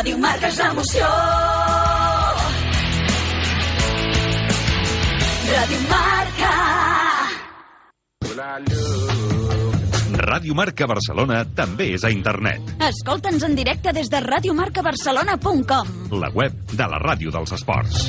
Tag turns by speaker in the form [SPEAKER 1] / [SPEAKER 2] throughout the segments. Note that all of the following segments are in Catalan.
[SPEAKER 1] Ràdio Marca és emoció. Ràdio Marca.
[SPEAKER 2] Ràdio Marca Barcelona també és a internet.
[SPEAKER 1] Escolta'ns en directe des de radiomarcabarcelona.com,
[SPEAKER 2] la web de la ràdio dels esports.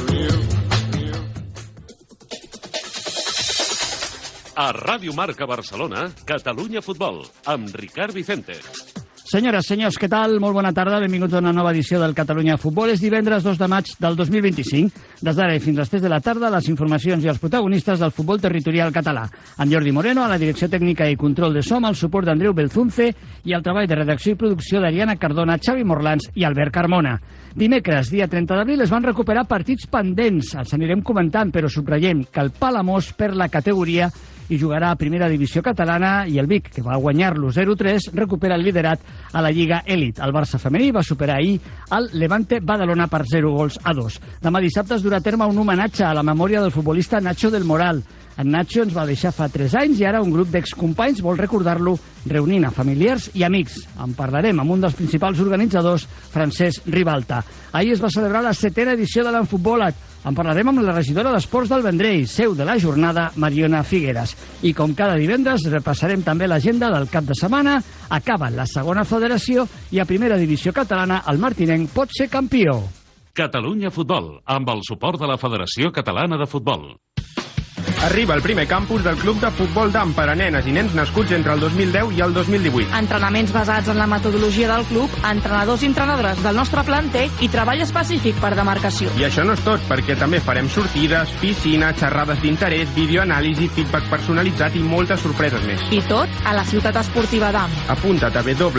[SPEAKER 3] A Ràdio Marca Barcelona, Catalunya Futbol, amb Ricard Vicente.
[SPEAKER 4] Senyores, senyors, què tal? Molt bona tarda, benvinguts a una nova edició del Catalunya Futbol. És divendres 2 de maig del 2025. Des d'ara i fins a les 3 de la tarda, les informacions i els protagonistes del futbol territorial català. Amb Jordi Moreno, a la direcció tècnica i control de som, el suport d'Andreu Belzunce i el treball de redacció i producció d'Ariana Cardona, Xavi Morlans i Albert Carmona. Dimecres, dia 30 d'abril, es van recuperar partits pendents. Els anirem comentant, però subratllem que el Palamós perd la categoria i jugarà a primera divisió catalana, i el Vic, que va guanyar-lo 0-3, recupera el liderat a la Lliga Elit. El Barça femení va superar ahir el Levante Badalona per 0-2. Demà dissabte es durà a terme un homenatge a la memòria del futbolista Nacho del Moral. En Nacho ens va deixar fa 3 anys i ara un grup d'excompanys vol recordar-lo reunint a familiars i amics. En parlarem amb un dels principals organitzadors, Francesc Ribalta. Ahir es va celebrar la 7ª edició de l'Enfutbolat. En parlarem amb la regidora d'Esports del Vendrell, seu de la jornada, Mariona Figueras. I com cada divendres repassarem també l'agenda del cap de setmana. Acaba la segona federació i a primera divisió catalana el martinenc pot ser campió.
[SPEAKER 3] Catalunya Futbol, amb el suport de la Federació Catalana de Futbol.
[SPEAKER 5] Arriba el primer campus del Club de Futbol d'Am per a nenes i nens nascuts entre el 2010 i el 2018.
[SPEAKER 6] Entrenaments basats en la metodologia del club, entrenadors i entrenadores del nostre planter i treball específic per demarcació.
[SPEAKER 5] I això no és tot, perquè també farem sortides, piscina, xerrades d'interès, videoanàlisi, feedback personalitzat i moltes sorpreses més.
[SPEAKER 6] I tot a la ciutat esportiva d'Am.
[SPEAKER 5] Apunta't a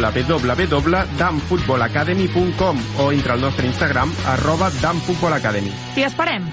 [SPEAKER 5] www.damfootballacademy.com o entra al nostre Instagram @damfootballacademy.
[SPEAKER 6] T'hi esperem!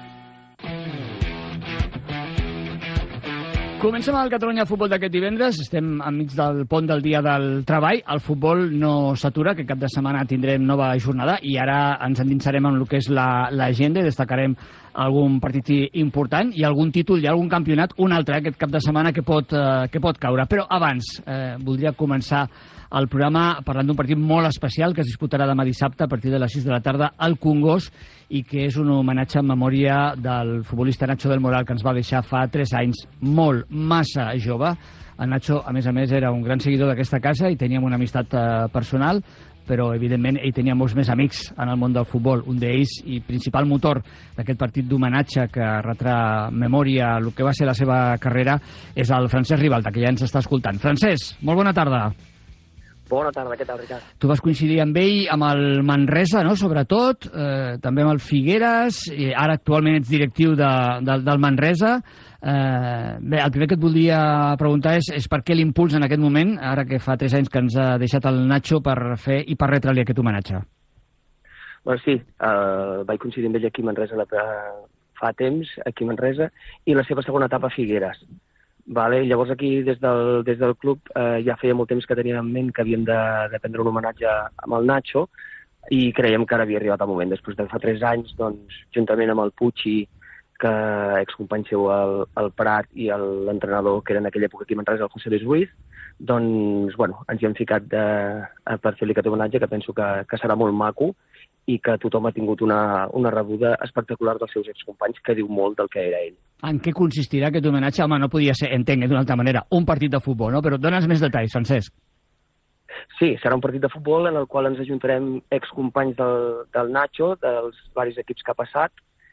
[SPEAKER 4] Comencem el Catalunya Futbol d'aquest divendres. Estem enmig del pont del dia del treball. El futbol no s'atura, que cap de setmana tindrem nova jornada i ara ens endinsarem en el que és l'agenda i destacarem algun partit important i algun títol i algun campionat, un altre aquest cap de setmana que pot caure. Però abans voldria començar el programa parlant d'un partit molt especial que es disputarà demà dissabte a partir de les 6 de la tarda al Congost i que és un homenatge en memòria del futbolista Nacho del Moral, que ens va deixar fa 3 anys, massa jove. El Nacho, a més, era un gran seguidor d'aquesta casa i teníem una amistat personal, però, evidentment, ell tenia molts més amics en el món del futbol. Un d'ells i principal motor d'aquest partit d'homenatge que retrà memòria el que va ser la seva carrera és el Francesc Ribalta, que ja ens està escoltant. Francesc, molt bona tarda.
[SPEAKER 7] Bona tarda, què tal, Ricard?
[SPEAKER 4] Tu vas coincidir amb ell, amb el Manresa, no?, sobretot, també amb el Figueres, i ara actualment ets directiu del Manresa. Bé, el primer que et voldria preguntar és per què l'impuls en aquest moment, ara que fa 3 anys que ens ha deixat el Nacho, per fer i per retre-li aquest homenatge.
[SPEAKER 7] Bueno, sí, vaig coincidir amb ell aquí a Manresa fa temps, aquí a Manresa, i la seva segona etapa a Figueres. Vale? Llavors aquí, des del club, ja feia molt temps que teníem en ment que havíem de prendre un homenatge amb el Nacho i creiem que ara havia arribat el moment. Després de fa 3 anys, doncs, juntament amb el Puig, que excompany seu al Prat, i l'entrenador que era en aquella època aquí a Manresa, el José Luis Ruiz, doncs, bueno, ens hi hem ficat per fer-li aquest homenatge, que penso que serà molt maco i que tothom ha tingut una rebuda espectacular dels seus excompanys, que diu molt del que era ell.
[SPEAKER 4] En què consistirà aquest homenatge? Home, no podia ser, entenc, d'una altra manera, un partit de futbol, no? Però dona'ns més detalls, Francesc.
[SPEAKER 7] Sí, serà un partit de futbol en el qual ens ajuntarem excompanys del Nacho, dels varis equips que ha passat,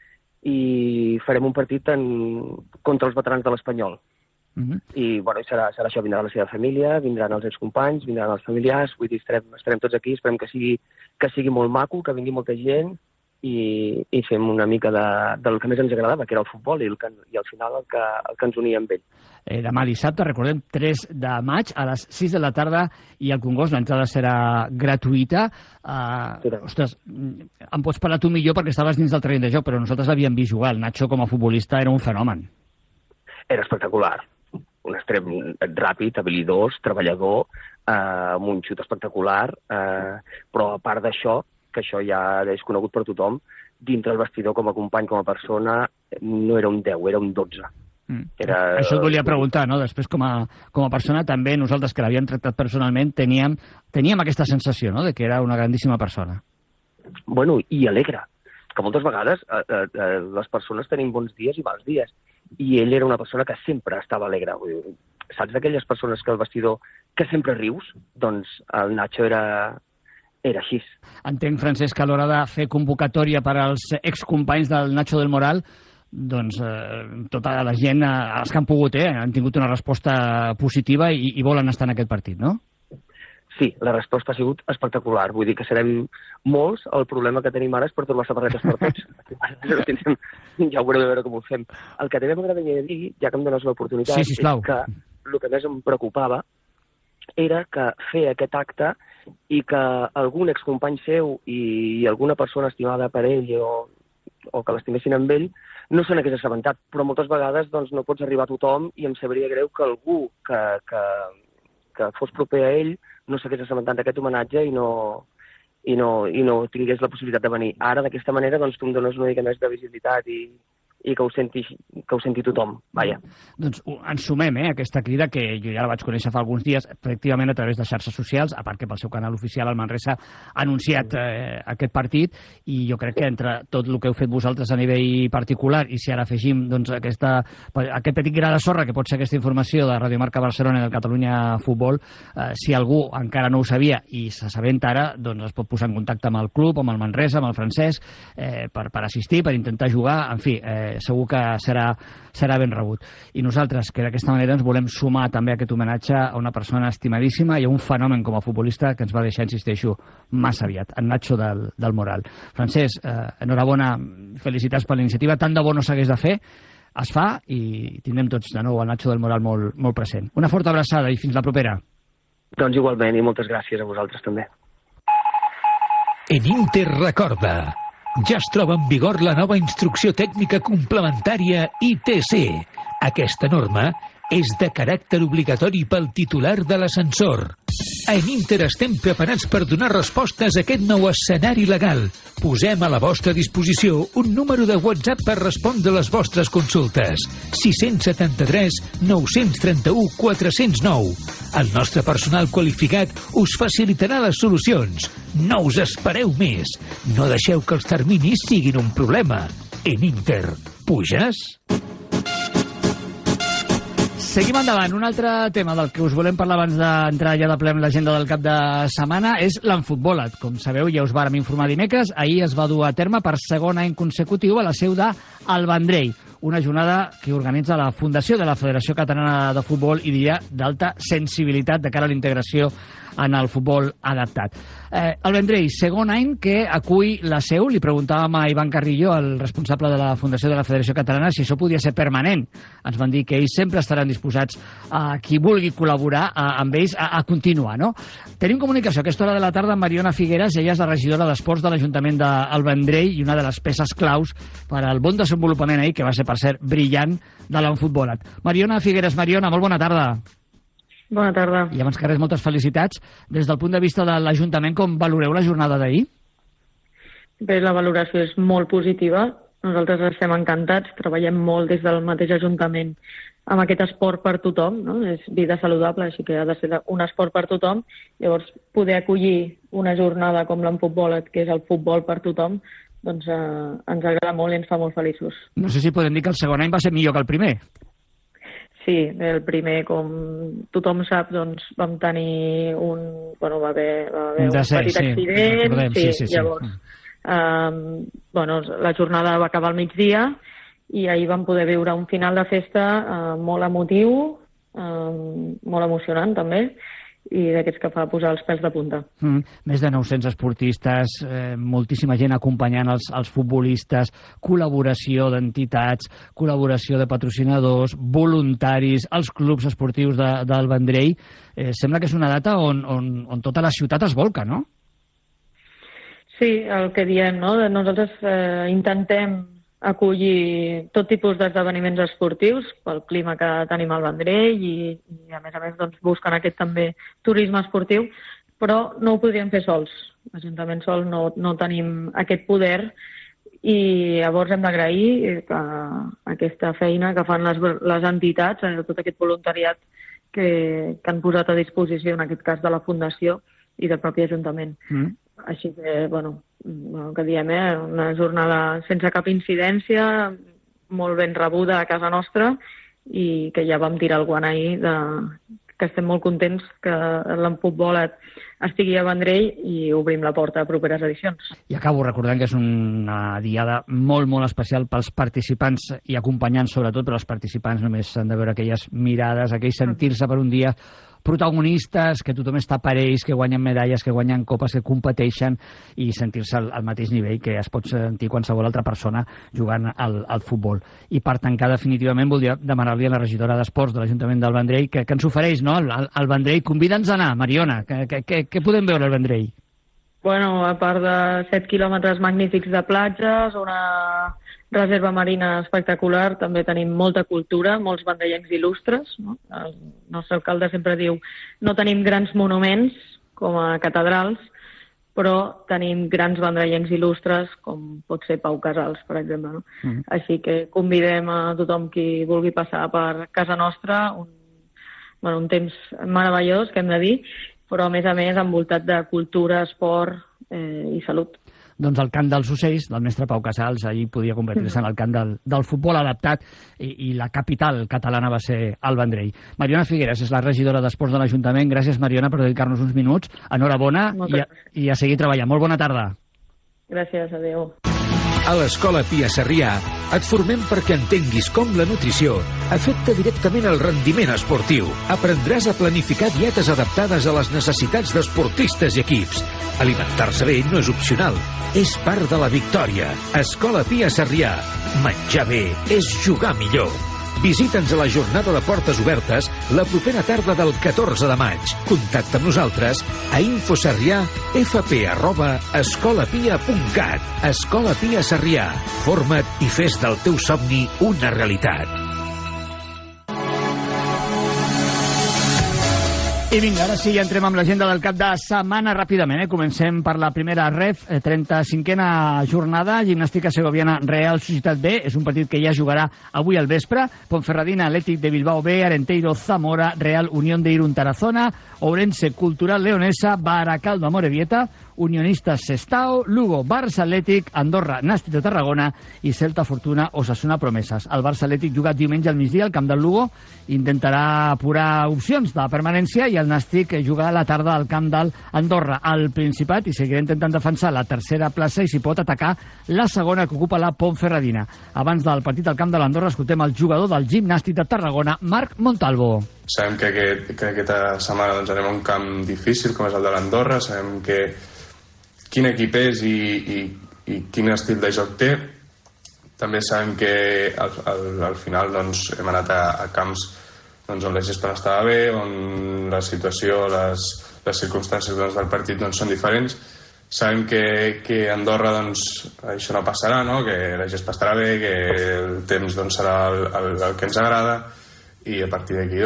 [SPEAKER 7] i farem un partit contra els veterans de l'Espanyol. I bueno, serà això, vindrà la seva família, vindran els excompanys, vindran els familiars, vull dir, estarem tots aquí, esperem que sigui molt maco, que vingui molta gent i fem una mica del que més ens agradava, que era el futbol, i al final el que ens unia amb ell.
[SPEAKER 4] Demà dissabte, recordem, 3 de maig, a les 6 de la tarda, i al Congost l'entrada serà gratuïta. Ostres, em pots parlar tu millor perquè estaves dins del terreny de joc, però nosaltres l'havíem vist jugar. El Nacho, com a futbolista, era un fenomen.
[SPEAKER 7] Era espectacular. Un extrem ràpid, habilidós, treballador, amb un xut espectacular, però a part d'això, que això ja és conegut per tothom, dintre el vestidor com a company, com a persona, no era un 10, era un 12.
[SPEAKER 4] Això et volia preguntar, no? Després, com a persona, també nosaltres que l'havíem tractat personalment teníem aquesta sensació, no?, de que era una grandíssima persona.
[SPEAKER 7] Bueno, i alegre, que moltes vegades les persones tenim bons dies i mals dies, i ell era una persona que sempre estava alegre. Saps d'aquelles persones que al vestidor que sempre rius? Doncs el Nacho era així.
[SPEAKER 4] Entenc, Francesc, que a l'hora de fer convocatòria per als excompanys del Nacho del Moral, doncs tota la gent, els que han pogut, han tingut una resposta positiva i volen estar en aquest partit, no?
[SPEAKER 7] Sí, la resposta ha sigut espectacular. Vull dir que serem molts. El problema que tenim ara és per trobar samarretes per tots. Ja ho haurem de veure com ho fem. El que també m'agradaria dir, ja que em dones l'oportunitat, és que el que més em preocupava era que fer aquest acte i que algun excompany seu i alguna persona estimada per ell o que l'estimessin amb ell no se n'hagués assabentat. Però moltes vegades doncs, no pots arribar a tothom i em sabria greu que algú que fos proper a ell no s'hagués assabentat d'aquest homenatge i no tingués la possibilitat de venir. Ara, d'aquesta manera, doncs, tu em dones una mica més de visibilitat i que ho senti tothom, vaja.
[SPEAKER 4] Doncs ens sumem a aquesta crida que jo ja la vaig conèixer fa alguns dies, efectivament a través de xarxes socials, a part que pel seu canal oficial el Manresa ha anunciat aquest partit, i jo crec que entre tot el que heu fet vosaltres a nivell particular, i si ara afegim doncs, aquest petit gra de sorra que pot ser aquesta informació de Radio Marca Barcelona i del Catalunya Futbol, si algú encara no ho sabia i s'assabenta ara, doncs es pot posar en contacte amb el club, amb el Manresa, amb el Francesc, per assistir, per intentar jugar, en fi, segur que serà ben rebut. I nosaltres, que d'aquesta manera ens volem sumar també a aquest homenatge a una persona estimadíssima i a un fenomen com a futbolista que ens va deixar, insisteixo, massa aviat, en Nacho del Moral. Francesc, enhorabona, felicitats per la iniciativa, tant de bo no s'hagués de fer, es fa i tindrem tots de nou el Nacho del Moral molt present. Una forta abraçada i fins la propera.
[SPEAKER 7] Doncs igualment, i moltes gràcies a vosaltres també.
[SPEAKER 8] En Inter recorda, ja es troba en vigor la nova instrucció tècnica complementària ITC. Aquesta norma és de caràcter obligatori pel titular de l'ascensor. En Inter estem preparats per donar respostes a aquest nou escenari legal. Posem a la vostra disposició un número de WhatsApp per respondre les vostres consultes. 673 931 409. El nostre personal qualificat us facilitarà les solucions. No us espereu més. No deixeu que els terminis siguin un problema. En Inter, puges?
[SPEAKER 4] Seguim endavant. Un altre tema del que us volem parlar abans d'entrar ja de ple amb l'agenda del cap de setmana és l'enfutbolat. Com sabeu, ja us vàrem informar dimecres, ahir es va dur a terme per segon any consecutiu a la seu del Vendrell, una jornada que organitza la Fundació de la Federació Catalana de Futbol i diria d'alta sensibilitat de cara a la integració en el futbol adaptat. El Vendrell, segon any que acull la seu. Li preguntàvem a Ivan Carrillo, el responsable de la Fundació de la Federació Catalana, si això podia ser permanent. Ens van dir que ells sempre estaran disposats a qui vulgui col·laborar amb ells a continuar, no? Tenim comunicació a aquesta hora de la tarda amb Mariona Figueras. Ella és la regidora d'Esports de l'Ajuntament del Vendrell i una de les peces claus per al bon desenvolupament ahir, que va ser, per cert, brillant, de l'enfutbolat. Mariona Figueras. Mariona, molt bona tarda.
[SPEAKER 9] Bona tarda.
[SPEAKER 4] I abans que res, moltes felicitats. Des del punt de vista de l'Ajuntament, com valoreu la jornada d'ahir?
[SPEAKER 9] Bé, la valoració és molt positiva. Nosaltres estem encantats, treballem molt des del mateix Ajuntament amb aquest esport per tothom, no? És vida saludable, així que ha de ser un esport per tothom. Llavors, poder acollir una jornada com l'enfutbolat, que és el futbol per tothom, doncs ens agrada molt i ens fa molt feliços.
[SPEAKER 4] No sé si podem dir que el segon any va ser millor que el primer.
[SPEAKER 9] Sí, el primer, com tothom sap, doncs vam tenir va haver un petit accident. Llavors, la jornada va acabar al migdia i ahir vam poder viure un final de festa molt emotiu, molt emocionant també, i d'aquests que fa posar els pèls de punta.
[SPEAKER 4] Més de 900 esportistes, moltíssima gent acompanyant els futbolistes, col·laboració d'entitats, col·laboració de patrocinadors, voluntaris, els clubs esportius del Vendrell. Sembla que és una data on tota la ciutat es volca, no?
[SPEAKER 9] Sí, el que diem, no? Nosaltres intentem acollir tot tipus d'esdeveniments esportius pel clima que tenim al Vendrell i a més doncs, busquen aquest també turisme esportiu, però no ho podríem fer sols. L'Ajuntament sol no tenim aquest poder i llavors hem d'agrair aquesta feina que fan les entitats, tot aquest voluntariat que han posat a disposició, en aquest cas de la Fundació i del propi Ajuntament. Així que, que diem, una jornada sense cap incidència, molt ben rebuda a casa nostra i que ja vam tirar el guant ahir, que estem molt contents que l'Enfutbol estigui a Vendrell i obrim la porta a properes edicions.
[SPEAKER 4] I acabo recordant que és una diada molt, molt especial pels participants i acompanyants, sobretot, però els participants només han de veure aquelles mirades, aquell sentir-se per un dia protagonistes, que tothom està per ells, que guanyen medalles, que guanyen copes, que competeixen i sentir-se al mateix nivell que es pot sentir qualsevol altra persona jugant al futbol. I per tancar definitivament voldria demanar-li a la regidora d'Esports de l'Ajuntament del Vendrell que ens ofereix, no?, al Vendrell. Convida'ns a anar, Mariona. Què podem veure al Vendrell?
[SPEAKER 9] A part de 7 quilòmetres magnífics de platges, una reserva marina espectacular, també tenim molta cultura, molts vendellencs il·lustres. El nostre alcalde sempre diu no tenim grans monuments com a catedrals, però tenim grans vendellencs il·lustres com pot ser Pau Casals, per exemple. Així que convidem a tothom qui vulgui passar per casa nostra, un temps meravellós, que hem de dir, però a més envoltat de cultura, esport i salut.
[SPEAKER 4] Doncs el cant dels ocells, del mestre Pau Casals, ahir podia convertir-se en el cant del futbol adaptat i la capital catalana va ser el Vendrell. Mariona Figueras és la regidora d'Esports de l'Ajuntament. Gràcies, Mariona, per dedicar-nos uns minuts. Enhorabona i a seguir treballant. Molt bona tarda.
[SPEAKER 9] Gràcies, adeu.
[SPEAKER 8] A l'Escola Pia Sarrià et formem perquè entenguis com la nutrició afecta directament el rendiment esportiu. Aprendràs a planificar dietes adaptades a les necessitats d'esportistes i equips. Alimentar-se bé no és opcional, és part de la victòria. Escola Pia Sarrià. Menjar bé és jugar millor. Visita'ns a la jornada de portes obertes la propera tarda del 14 de maig. Contacta amb nosaltres a infosarrià@escolapia.cat. Escola Pia Sarrià. Forma't i fes del teu somni una realitat.
[SPEAKER 4] I vinga, ara sí, entrem amb l'agenda del cap de setmana ràpidament. Comencem per la primera ref, 35a jornada, Gimnàstica Segoviana Real Societat B. És un partit que ja jugarà avui al vespre. Ponferradina Athletic de Bilbao B, Arenteiro Zamora, Real Unión de Irún Tarazona, Ourense Cultural Leonesa, Baracaldo Amorebieta, Unionistas Sestao, Lugo Barça Atlètic, Andorra Nàstic de Tarragona i Celta Fortuna Osasuna Promeses. El Barça Atlètic jugat diumenge al migdia al camp del Lugo, intentarà apurar opcions de permanència i el Nàstic jugarà a la tarda al camp del Andorra. Al Principat i seguirà intentant defensar la tercera plaça i si pot atacar la segona que ocupa la Ponferradina. Abans del partit al camp de l'Andorra escoltem el jugador del Gimnàstic de Tarragona, Marc Montalvo.
[SPEAKER 10] Sabem que aquesta setmana anem a un camp difícil com és el de l'Andorra, sabem quin equip és i quin estil de joc té. També sabem que al final hem anat a camps on la gespa no estava bé, on la situació, les circumstàncies del partit són diferents. Sabem que a Andorra això no passarà, que la gespa estarà bé, que el temps serà el que ens agrada, i a partir d'aquí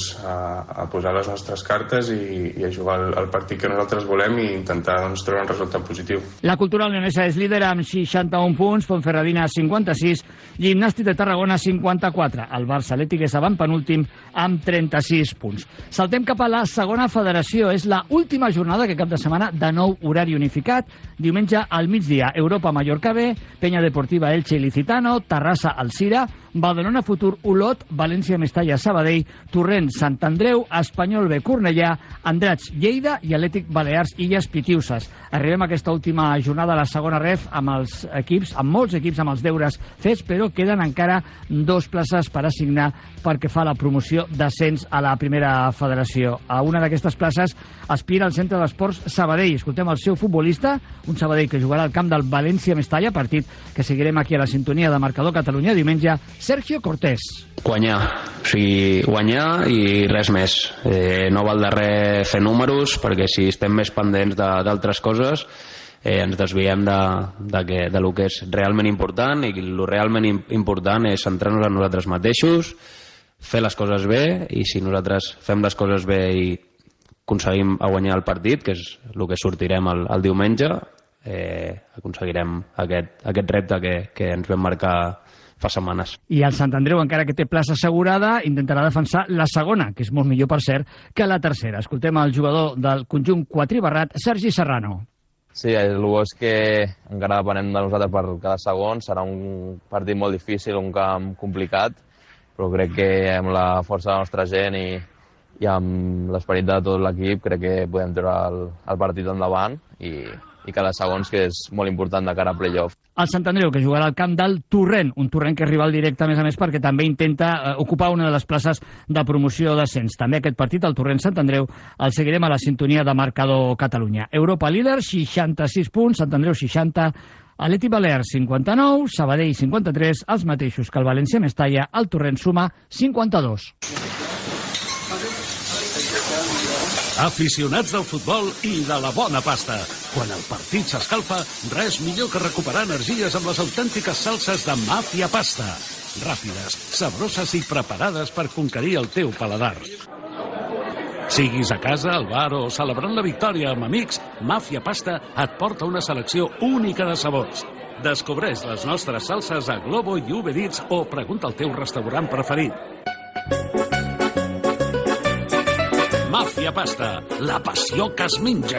[SPEAKER 10] a posar les nostres cartes i a jugar el partit que nosaltres volem i intentar treure un resultat positiu.
[SPEAKER 4] La Cultural Leonesa és líder amb 61 punts, Ponferradina 56, Gimnàstic de Tarragona 54. El Barça Atlètic és avantpenúltim amb 36 punts. Saltem cap a la segona federació. És la última jornada que cap de setmana de nou horari unificat. Diumenge al migdia, Europa Mallorca B, Peña Deportiva Elche Ilicitano, Terrassa Alcira, Badalona Futur Olot, València Mestalla Sabadell, Torrent Sant Andreu, Espanyol B Cornellà, Andratx Lleida i Atlètic Balears Illes Pitiuses. Arribem a aquesta última jornada de la segona ref amb molts equips amb els deures fets, però queden encara 2 places per assignar perquè fa la promoció d'ascens a la primera federació. A una d'aquestes places aspira el Centre d'Esports Sabadell. Escoltem el seu futbolista, un Sabadell que jugarà al camp del València Mestalla, partit que seguirem aquí a la sintonia de Marcador Catalunya diumenge, Sergio Cortés.
[SPEAKER 11] Guanyar, guanyar i res més. No val de res fer números, perquè si estem més pendents d'altres coses ens desviem del que és realment important, i el realment important és centrar-nos en nosaltres mateixos, fer les coses bé, i si nosaltres fem les coses bé i aconseguim guanyar el partit, que és el que sortirem el diumenge, aconseguirem aquest repte que ens vam marcar fa setmanes.
[SPEAKER 4] I el Sant Andreu, encara que té plaça assegurada, intentarà defensar la segona, que és molt millor, per cert, que la tercera. Escoltem el jugador del conjunt quatribarrat, Sergi Serrano.
[SPEAKER 12] Sí, el bo és que encara depenem de nosaltres per cada segon. Serà un partit molt difícil, un camp complicat, però crec que amb la força de la nostra gent i amb l'esperit de tot l'equip crec que podem treure el partit endavant i cada segons, que és molt important de cara a playoff.
[SPEAKER 4] El Sant Andreu, que jugarà al camp del Torrent, un Torrent que és rival directe, a més, perquè també intenta ocupar una de les places de promoció d'ascens. També aquest partit, el Torrent-Sant Andreu, el seguirem a la sintonia de Marcador Catalunya. Europa líder, 66 punts, Sant Andreu 60, Atlètic Balears 59, Sabadell 53, els mateixos que el València Mestalla, el Torrent suma 52.
[SPEAKER 3] Aficionats del futbol i de la bona pasta. Quan el partit s'escalfa, res millor que recuperar energies amb les autèntiques salses de Màfia Pasta. Ràpides, sabroses i preparades per conquerir el teu paladar. Siguis a casa, al bar o celebrant la victòria amb amics, Màfia Pasta et porta una selecció única de sabors. Descobreix les nostres salses a Globo i Uber Eats o pregunta al teu restaurant preferit. Màfia Pasta, la passió que es menja.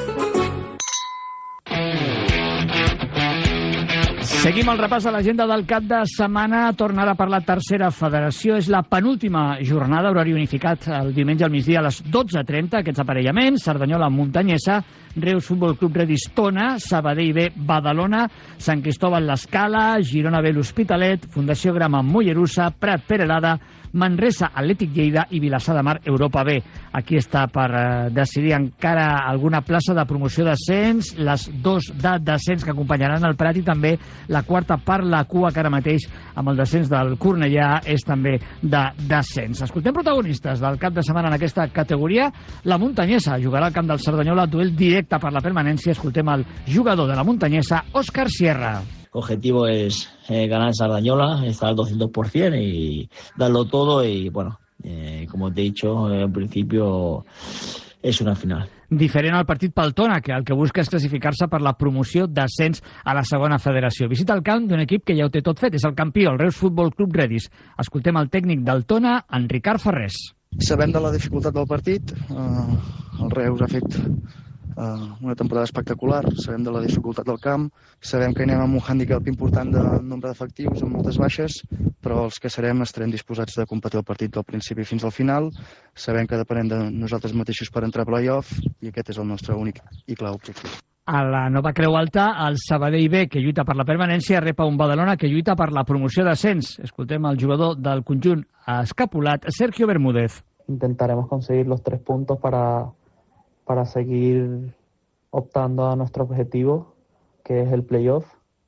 [SPEAKER 4] Seguim el repàs a l'agenda del cap de setmana. Tornarà per la tercera federació. És la penúltima jornada, horari unificat el diumenge al migdia a les 12:30. Aquests aparellaments: Cerdanyola Muntanyesa, Reus Futbol Club Redis Tona, Sabadell B Badalona, Sant Cristòbal l'Escala, Girona B l'Hospitalet, Fundació Grama Mollerussa, Prat Perelada, Manresa Atlètic Lleida i Vilassar de Mar Europa B. Aquí està per decidir encara alguna plaça de promoció d'ascens, les 2 de descens que acompanyaran el Prat i també la quarta per la cua, que ara mateix amb el descens del Cornellà és també de descens. Escoltem protagonistes del cap de setmana en aquesta categoria. La Muntanyesa jugarà al camp del Cerdanyola, duel directe per la permanència. Escoltem el jugador de la Muntanyesa, Òscar Sierra.
[SPEAKER 13] El objetivo es ganar en Sardañola, estar al 200% y darlo todo. Y bueno, como te he dicho en principio, es una final.
[SPEAKER 4] Diferent al partit pel Tona, que el que busca és classificar-se per la promoció d'ascens a la segona federació. Visita el camp d'un equip que ja ho té tot fet, és el campió, el Reus Futbol Club Redis. Escoltem el tècnic del Tona, en Ricard Ferrés.
[SPEAKER 14] Sabem de la dificultat del partit, el Reus ha fet una temporada espectacular, sabem de la dificultat del camp, sabem que anem amb un hàndicap important de nombre d'efectius, amb moltes baixes, però els que estarem disposats de competir el partit del principi fins al final. Sabem que depenem de nosaltres mateixos per entrar a play-off i aquest és el nostre únic i clar objectiu.
[SPEAKER 4] A la nova Creu Alta, el Sabadell B, que lluita per la permanència, repa un Badalona que lluita per la promoció d'ascens. Escoltem el jugador del conjunt escapulat, Sergio Bermúdez.
[SPEAKER 15] Intentaremos conseguir los 3 puntos para seguir optando a nuestro objetivo, que es el playoff.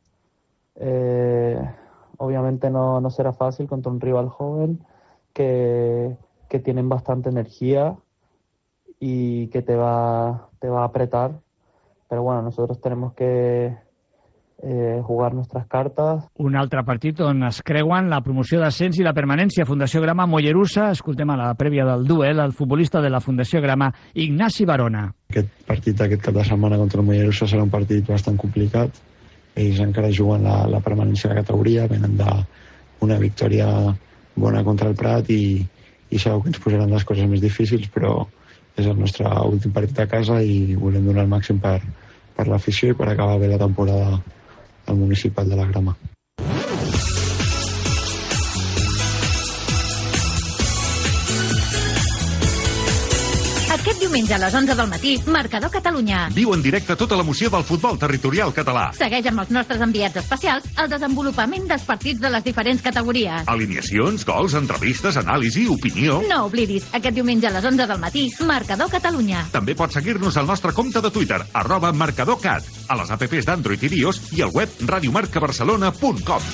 [SPEAKER 15] Obviamente no será fácil contra un rival joven que tienen bastante energía y que te va a apretar. Pero bueno, nosotros tenemos que jugar nuestras cartes.
[SPEAKER 4] Un altre partit on es creuen la promoció d'ascens i la permanència. Fundació Grama Mollerussa. Escoltem a la prèvia del duel el futbolista de la Fundació Grama, Ignasi Barona.
[SPEAKER 16] Aquest partit aquest cap de setmana contra el Mollerussa serà un partit bastant complicat. Ells encara juguen la permanència de la categoria, venen d'una victòria bona contra el Prat i segur que ens posaran les coses més difícils, però és el nostre últim partit a casa i volem donar el màxim per l'afició i per acabar bé la temporada al municipal de la Grama.
[SPEAKER 1] Aquest diumenge a les 11 del matí, Marcador Catalunya.
[SPEAKER 2] Viu en directe tota l'emoció del futbol territorial català.
[SPEAKER 1] Segueix amb els nostres enviats especials el desenvolupament dels partits de les diferents categories.
[SPEAKER 2] Alineacions, gols, entrevistes, anàlisi, opinió...
[SPEAKER 1] No oblidis, aquest diumenge a les 11 del matí, Marcador Catalunya.
[SPEAKER 2] També pots seguir-nos al nostre compte de Twitter, @marcadorcat, a les apps d'Android i iOS i al web radiomarcabarcelona.com.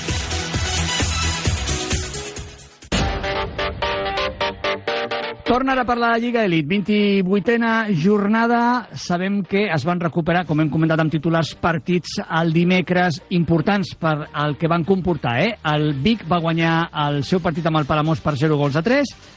[SPEAKER 4] Torna ara per la Lliga Elit, 28a jornada. Sabem que es van recuperar, com hem comentat amb titulars, partits el dimecres importants per el que van comportar. El Vic va guanyar el seu partit amb el Palamós per 0-3,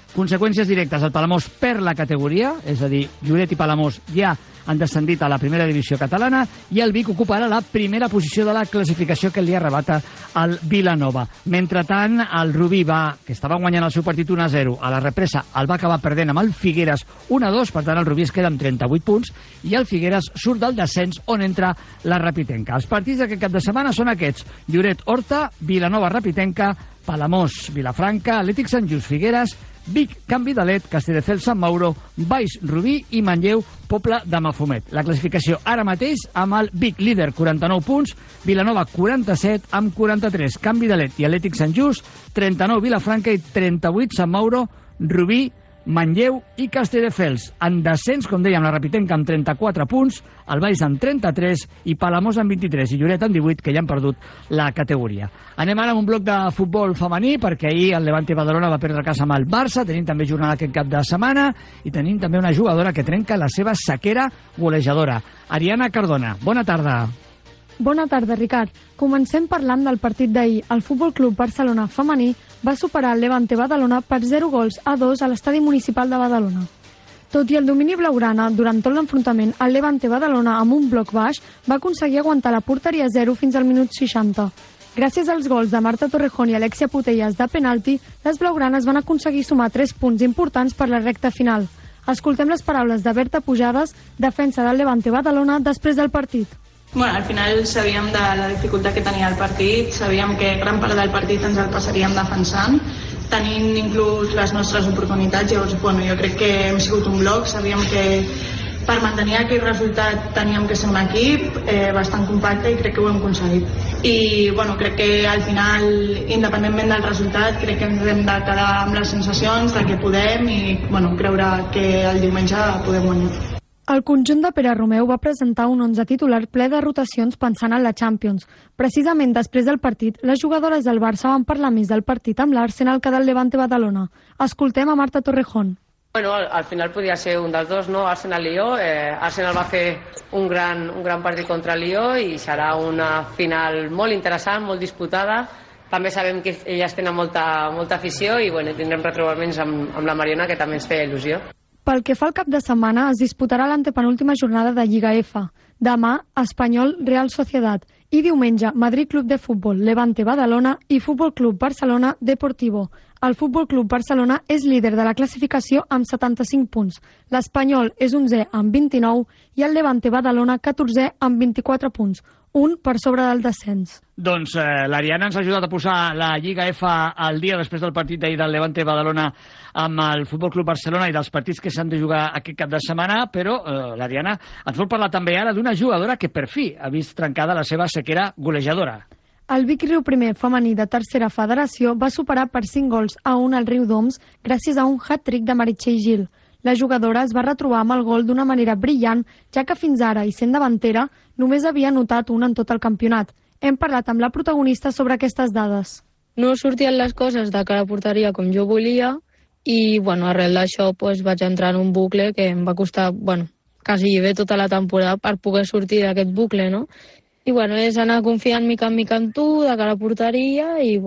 [SPEAKER 4] Conseqüències directes. El Palamós perd la categoria, és a dir, Lloret i Palamós ja han descendit a la primera divisió catalana i el Vic ocuparà la primera posició de la classificació que li arrebata al Vilanova. Mentrestant, el Rubí que estava guanyant el seu partit 1-0 a la represa, el va acabar perdent amb el Figueres 1-2, per tant el Rubí es queda amb 38 punts i el Figueres surt del descens on entra la Rapitenca. Els partits d'aquest cap de setmana són aquests: Lloret-Horta, Vilanova-Rapitenca, Palamós-Vilafranca, Atlètic Sant Just Figueres, Vic, Can Vidalet, Castelldefels, Sant Mauro, Baix, Rubí i Manlleu, Poble de Mafumet. La classificació ara mateix amb el Vic líder, 49 punts, Vilanova 47 amb 43, Can Vidalet i Atlètic Sant Just, 39 Vilafranca i 38 Sant Mauro, Rubí, Manlleu i Castelldefels. En descens, com dèiem, la Rapitenca amb 34 punts, el Baix amb 33 i Palamós amb 23 i Lloret amb 18, que ja han perdut la categoria. Anem ara amb un bloc de futbol femení, perquè ahir el Levante Badalona va perdre a casa amb el Barça, tenim també jornada aquest cap de setmana i tenim també una jugadora que trenca la seva sequera golejadora. Ariana Cardona, bona tarda.
[SPEAKER 17] Bona tarda, Ricard. Comencem parlant del partit d'ahir. El Futbol Club Barcelona femení va superar el Levante Badalona per 0-2 a l'estadi municipal de Badalona. Tot i el domini blaugrana, durant tot l'enfrontament, el Levante Badalona, amb un bloc baix, va aconseguir aguantar la porteria 0 fins al minut 60. Gràcies als gols de Marta Torrejón i Alexia Putellas de penalti, les blaugranes van aconseguir sumar 3 punts importants per la recta final. Escoltem les paraules de Berta Pujades, defensa del Levante Badalona, després del partit.
[SPEAKER 18] Bueno, al final sabíem de la dificultat que tenia el partit, sabíem que gran part del partit ens el passaríem defensant, tenint inclús les nostres oportunitats. Llavors, bueno, jo crec que hem sigut un bloc, sabíem que per mantenir aquell resultat teníem que ser un equip bastant compacte i crec que ho hem aconseguit. I bueno, crec que al final, independentment del resultat, crec que ens hem de quedar amb les sensacions de que podem i bueno, creure que el diumenge podem guanyar.
[SPEAKER 17] El conjunt de Pere Romeu va presentar un 11 titular ple de rotacions pensant en la Champions. Precisament després del partit, les jugadores del Barça van parlar més del partit amb l'Arsenal que del Levante Badalona. Escoltem a Marta Torrejón.
[SPEAKER 19] Bueno, al final podia ser un dels dos, no? Arsenal-Lió. Arsenal va fer un gran partit contra el Lió i serà una final molt interessant, molt disputada. També sabem que elles tenen molta afició i bueno, tindrem retrobaments amb la Mariona, que també ens feia il·lusió.
[SPEAKER 17] Pel que fa al cap de setmana, es disputarà l'antepenúltima jornada de Lliga F. Demà, Espanyol Real Sociedad i diumenge, Madrid Club de Futbol, Levante Badalona i Futbol Club Barcelona Deportivo. El Futbol Club Barcelona és líder de la classificació amb 75 punts. L'Espanyol és 11è amb 29 i el Levante Badalona 14è amb 24 punts, un per sobre del descens.
[SPEAKER 4] Doncs l'Ariana ens ha ajudat a posar la Lliga F al dia després del partit d'ahir del Levante Badalona amb el Futbol Club Barcelona i dels partits que s'han de jugar aquest cap de setmana, però l'Ariana ens vol parlar també ara d'una jugadora que per fi ha vist trencada la seva sequera golejadora.
[SPEAKER 17] El Vic Riu Primer femení de tercera federació va superar per 5 gols a 1 al Riu d'Oms gràcies a un hat-trick de Meritxell Gil. La jugadora es va retrobar amb el gol d'una manera brillant, ja que fins ara, i sent davantera, només havia anotat un en tot el campionat. Hem parlat amb la protagonista sobre aquestes dades.
[SPEAKER 20] No sortien les coses de cara a porteria com jo volia i arrel d'això vaig entrar en un bucle que em va costar quasi bé tota la temporada per poder sortir d'aquest bucle, no? I és anar confiant mica en tu de cara a porteria i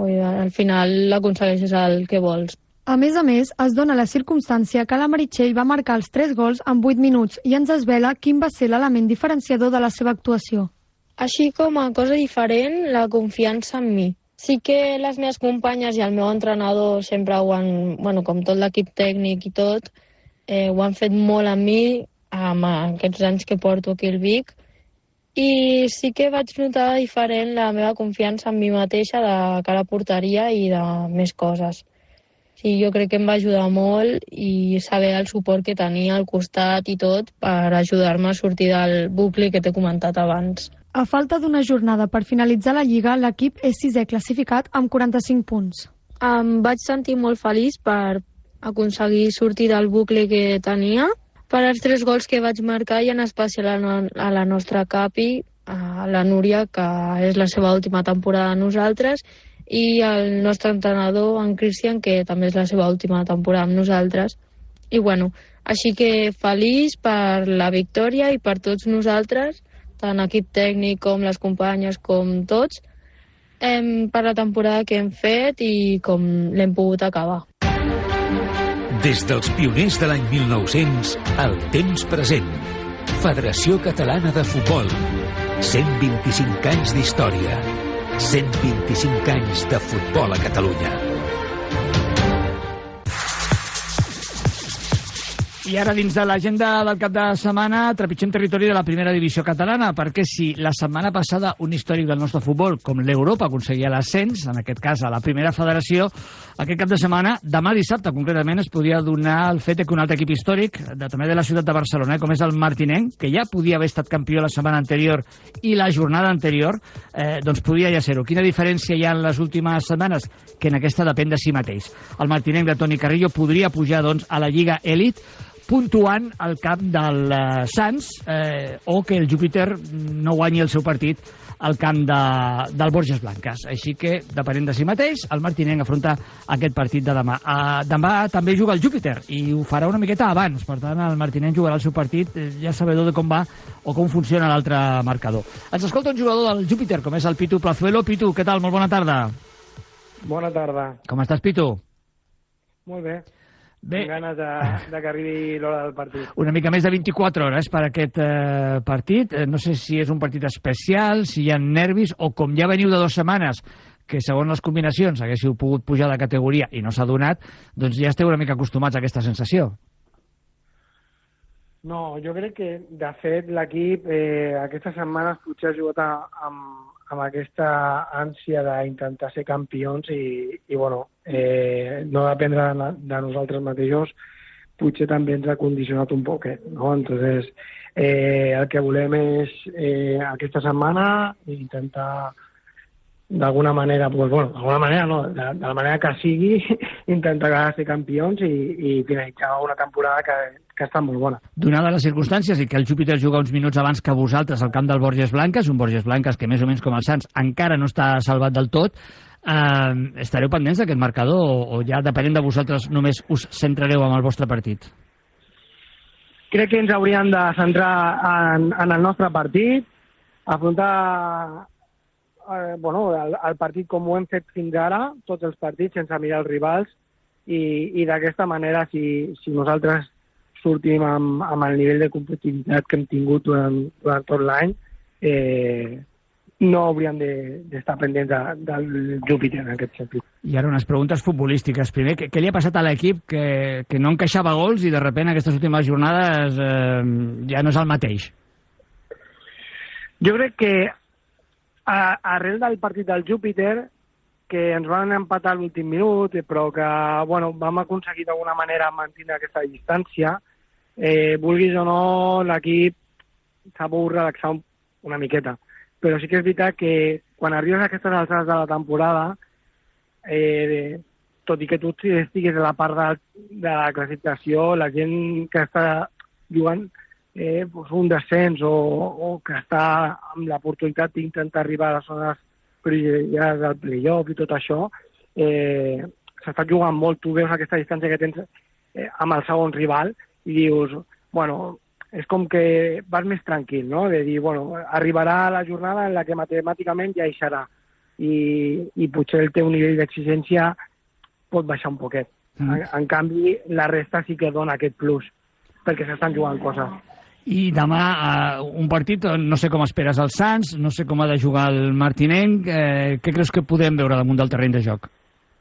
[SPEAKER 20] al final aconsegueixes el que vols.
[SPEAKER 17] A més, es dona la circumstància que la Meritxell va marcar els 3 gols en 8 minuts i ens desvela quin va ser l'element diferenciador de la seva actuació.
[SPEAKER 20] Així com a cosa diferent, la confiança en mi. Sí que les meves companyes i el meu entrenador sempre ho han, com tot l'equip tècnic i tot, ho han fet molt amb mi amb aquests anys que porto aquí al Vic i sí que vaig notar diferent la meva confiança en mi mateixa de cara a porteria i de més coses. Sí, jo crec que em va ajudar molt i saber el suport que tenia al costat i tot per ajudar-me a sortir del bucle que t'he comentat abans.
[SPEAKER 17] A falta d'una jornada per finalitzar la Lliga, l'equip és 6è classificat amb 45 punts.
[SPEAKER 20] Em vaig sentir molt feliç per aconseguir sortir del bucle que tenia, per els 3 gols que vaig marcar i en especial a la nostra capi, a la Núria, que és la seva última temporada a nosaltres, i el nostre entrenador, en Cristian, que també és la seva última temporada amb nosaltres. I així que feliç per la victòria i per tots nosaltres, tant equip tècnic com les companyes com tots, per la temporada que hem fet i com l'hem pogut acabar.
[SPEAKER 8] Des dels pioners de l'any 1900 al temps present. Federació Catalana de Futbol. 125 anys d'història. 125 anys de futbol a Catalunya.
[SPEAKER 4] I ara, dins de l'agenda del cap de setmana, trepitgem territori de la primera divisió catalana, perquè si la setmana passada un històric del nostre futbol, com l'Europa, aconseguia l'ascens, en aquest cas a la primera federació, aquest cap de setmana, demà dissabte concretament, es podia donar el fet que un altre equip històric, també de la ciutat de Barcelona, com és el Martinenc, que ja podia haver estat campió la setmana anterior i la jornada anterior, doncs podia ja ser-ho. Quina diferència hi ha en les últimes setmanes? Que en aquesta depèn de si mateix. El Martinenc de Toni Carrillo podria pujar doncs, a la Lliga Elite, puntuant al camp del Sants, o que el Júpiter no guanyi el seu partit al camp del Borges Blanques. Així que, depenent de si mateix, el Martinenc afronta aquest partit de demà. Demà també juga el Júpiter, i ho farà una miqueta abans. Per tant, el Martinenc jugarà el seu partit ja sabedor de com va o com funciona l'altre marcador. Ens escolta un jugador del Júpiter, com és el Pitu Plazuelo. Pitu, què tal? Molt bona tarda.
[SPEAKER 21] Bona tarda.
[SPEAKER 4] Com estàs, Pitu?
[SPEAKER 21] Molt bé.
[SPEAKER 4] Bé.
[SPEAKER 21] Amb ganes de que arribi l'hora del partit.
[SPEAKER 4] Una mica més de 24 hores per aquest partit. No sé si és un partit especial, si hi ha nervis, o com ja veniu de 2 setmanes, que segons les combinacions haguéssiu pogut pujar de categoria i no s'ha donat, doncs ja esteu una mica acostumats a aquesta sensació.
[SPEAKER 21] No, jo crec que, de fet, l'equip aquestes setmanes potser ha jugat amb aquesta ànsia d'intentar ser campions i bueno, no dependre de nosaltres mateixos, potser també ens ha condicionat un poquet, no? Entonces, el que volem és aquesta setmana intentar d'alguna manera, pues bueno, d'alguna manera no, de la manera que sigui, intentar ser campions i finalitzar una temporada que ha estat molt bona.
[SPEAKER 4] Donada les circumstàncies i que el Júpiter juga uns minuts abans que vosaltres al camp del Borges Blanques, un Borges Blanques que més o menys com el Sants encara no està salvat del tot, estareu pendents d'aquest marcador o ja depenent de vosaltres només us centrareu en el vostre partit?
[SPEAKER 21] Crec que ens hauríem de centrar en el nostre partit, afrontar el partit com ho hem fet fins ara, tots els partits, sense mirar els rivals, i d'aquesta manera, si nosaltres sortim amb el nivell de competitivitat que hem tingut durant tot l'any, no hauríem d'estar pendents del Júpiter en aquest sentit.
[SPEAKER 4] I ara unes preguntes futbolístiques. Primer, què li ha passat a l'equip que no encaixava gols i de sobte aquestes últimes jornades ja no és el mateix?
[SPEAKER 21] Jo crec que arrel del partit del Júpiter, que ens van empatar a l'últim minut, però que vam aconseguir d'alguna manera mantenir aquesta distància, vulguis o no, l'equip s'ha pogut relaxar una miqueta. Però sí que és veritat que quan arribes a aquestes alçades de la temporada, tot i que tu estigues a la part de la classificació, la gent que està jugant un descens o que està amb l'oportunitat d'intentar arribar a les zones privilegiades del playoff i tot això, s'està jugant molt. Tu veus aquesta distància que tens amb el segon rival i dius, és com que vas més tranquil, no? De dir, arribarà la jornada en la que matemàticament ja hi serà i potser el teu nivell d'exigència pot baixar un poquet. En canvi, la resta sí que dona aquest plus, perquè s'estan jugant coses.
[SPEAKER 4] I demà un partit, no sé com esperes el Sants, no sé com ha de jugar el Martinenc, què creus que podem veure damunt del terreny de joc?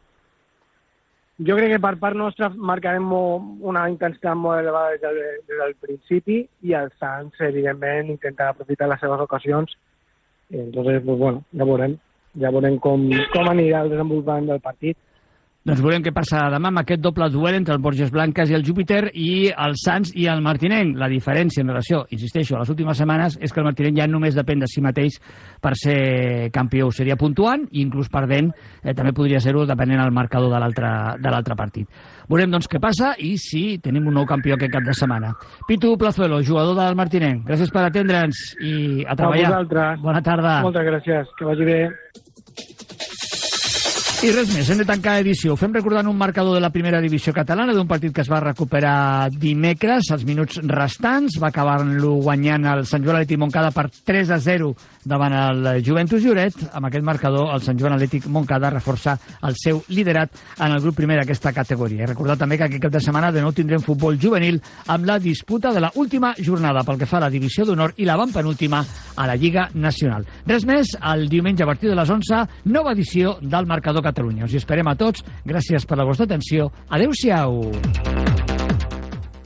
[SPEAKER 21] Jo crec que per part nostra marcarem una intensitat molt elevada des del principi i el Sants, evidentment, intentarà aprofitar les seves ocasions. Entonces, ja veurem com anirà el desenvolupament del partit.
[SPEAKER 4] Doncs veurem què passa demà amb aquest doble duel entre el Borges Blanques i el Júpiter i el Sants i el Martinenc. La diferència en relació, insisteixo, a les últimes setmanes és que el Martinenc ja només depèn de si mateix per ser campió. Ho seria puntuant i inclús perdent també podria ser-ho depenent del marcador de l'altre partit. Veurem doncs què passa i si tenim un nou campió aquest cap de setmana. Pitu Plazuelo, jugador del Martinenc, gràcies per atendre'ns i a treballar.
[SPEAKER 21] A vosaltres.
[SPEAKER 4] Bona tarda.
[SPEAKER 21] Moltes gràcies, que vagi bé.
[SPEAKER 4] I res més, hem de tancar edició. Ho fem recordant un marcador de la primera divisió catalana d'un partit que es va recuperar dimecres, als minuts restants. Va acabar-lo guanyant el Sant Joan Atlètic Montcada per 3-0 davant el Juventus Lloret. Amb aquest marcador, el Sant Joan Atlètic Montcada reforça el seu liderat en el grup primer d'aquesta categoria. I recordar també que aquest cap de setmana de nou tindrem futbol juvenil amb la disputa de l'última jornada pel que fa a la divisió d'honor i la penúltima a la Lliga Nacional. Res més, el diumenge a partir de les 11, nova edició del Marcador Catalunya. Us hi esperem a tots. Gràcies per la vostra atenció. Adéu-siau.